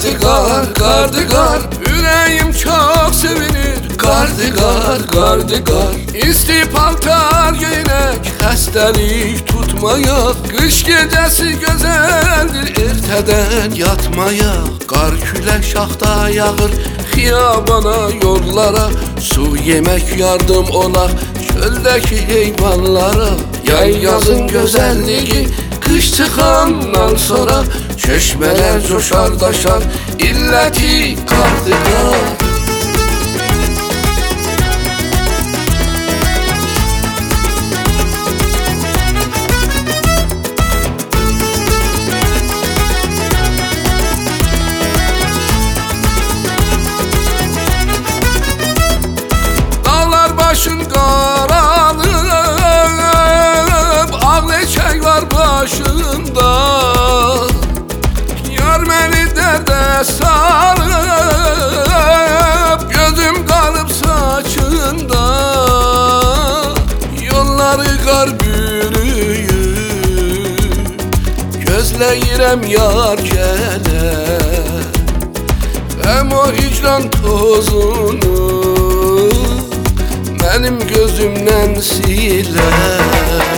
Kardigar, kardigar, yüreğim çok sevinir. Kardigar, kardigar, isti paltar giynek, xəstəlik tutmayak. Kış gecesi güzeldir, erteden yatmayak. Qar külək şaxta yağır, xiyabana, yollara. Su yemek yardım olaq, çöldeki heyvanlara. Yay yazın güzelliği, kış çıkandan sonra çeşmeler coşar daşar, illeti kardigar. Dağlar başın qaralıb, ağ leçək var başında. Yar məni dərdə sarıb, gözüm qalıb saçında. Yolları qar bürüyür, gözləyirəm yar gələr. Həm o hicran tozunu mənim gözümdən silər.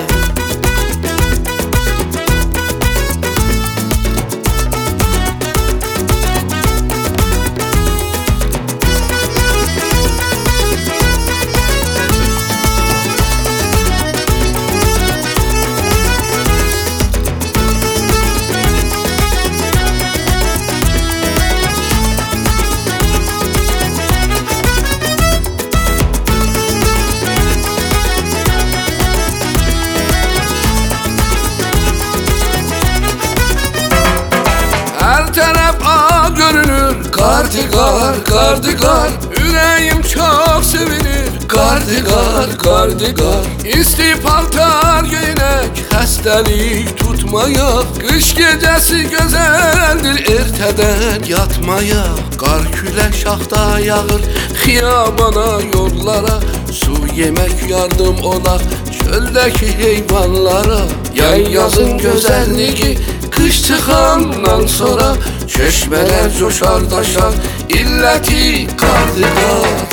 Her taraf ağ görünür. Kardigar, kardigar, yüreğim çok sevinir. Kardigar, kardigar, isti paltar giynek, xəstəlik tutmayak. Kış gecesi güzeldir, erteden yatmayak. Qar külək şaxta yağır, xiyabana, yollara. Su yemek yardım olaq, çöldeki heyvanlara. Yay yazın güzelliği, kış çıkandan sonra çeşmeler coşar daşar, illeti kardigar.